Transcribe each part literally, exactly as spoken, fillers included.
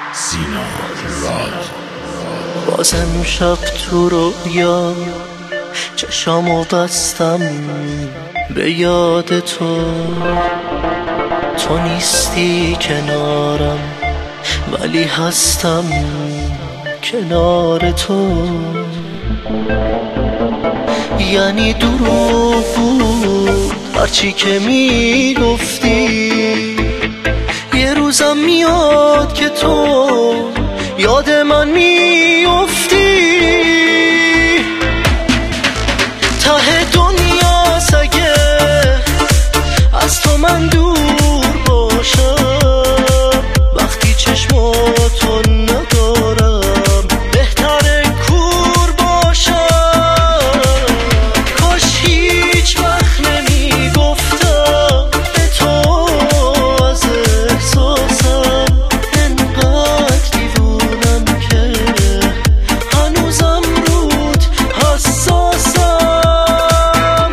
سینا راد. بازم شب تو رویا چشامو بستم به یاد تو، تو نیستی کنارم ولی هستم کنار تو. یعنی دروغ بود هرچی که میگفتی، یه روزم میاد که تو یاد من میافتی. ته دنیا سگه از تو من دور باشم، وقتی چشماتو ندارم بهتره کور باشم. کاش هیچ وقت نمیگفتم به تو از احساسم، انقدر دیوونم که هنوزم رود حساسم.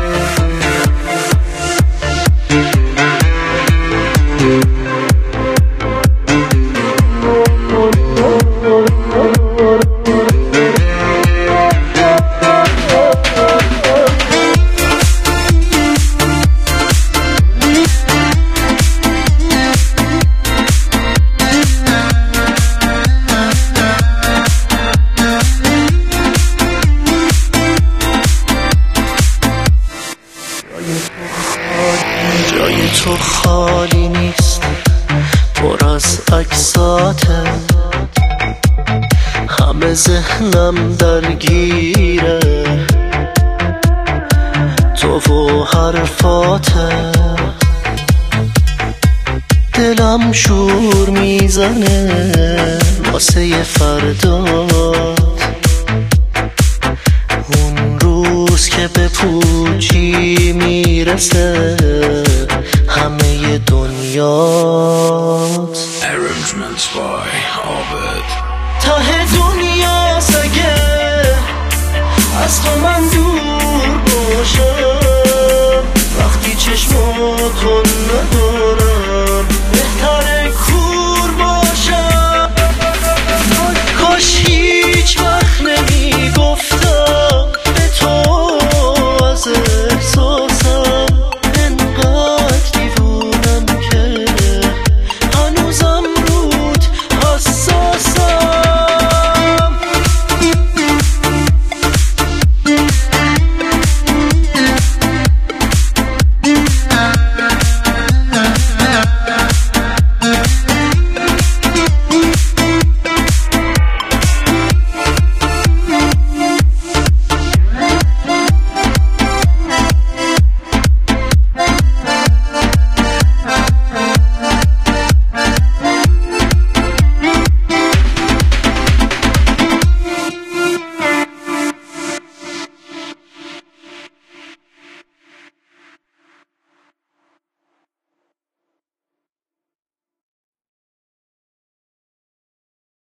جای تو خالی نیست، پر از عکساته، همه ذهنم درگیره تو و حرفاته. دلم شور میزنه واسه فردات، اون روز که به پوچی میرسه همه دنیات. Arrangements by Albert. ته دنیا سگه از تو من دور باشم،